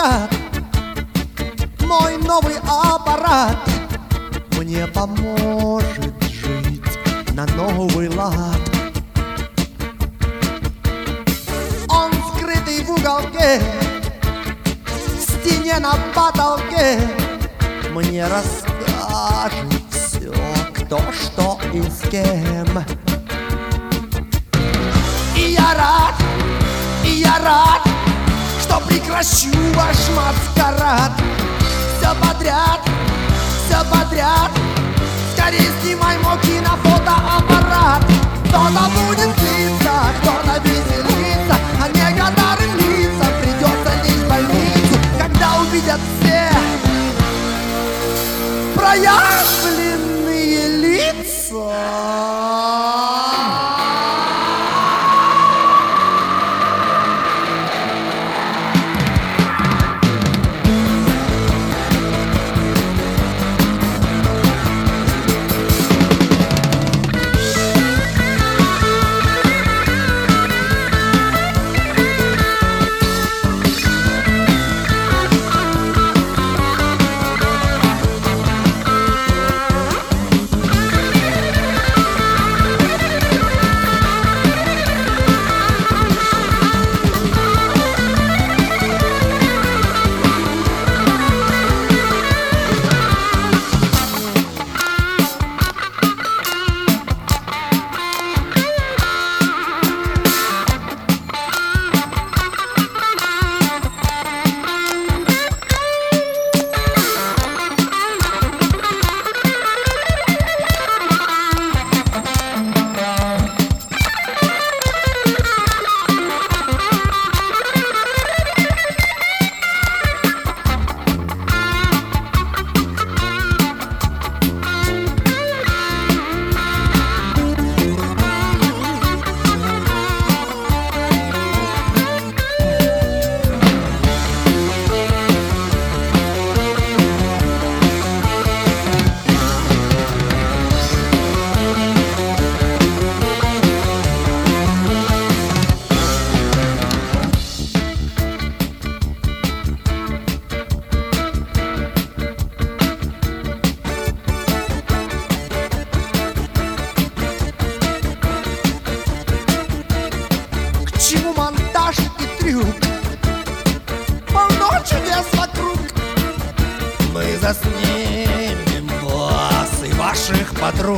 маскарад. Мой новый аппарат мне поможет жить на новый лад. Он скрытый в уголке, в стене на потолке, мне расскажет все, кто, что и с кем. И я рад, что прекращу ваш маскарад. Все подряд, скорее снимай мой кинофотоаппарат. Кто-то будет злиться, кто-то веселиться, а некоторым лицам придется лечь в больницу, когда увидят все проявленные лица. Монтаж и трюк, полно чудес вокруг. Мы заснимем вас и ваших подруг.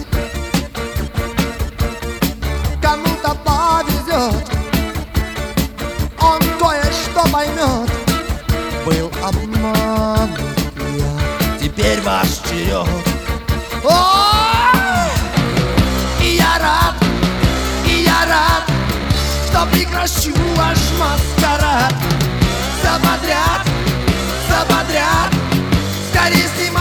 Кому-то повезет, он кое-что поймет. Был обманут я, теперь ваш черед. И я рад, что прекращу ваш маскарад. Все подряд, скорее снимай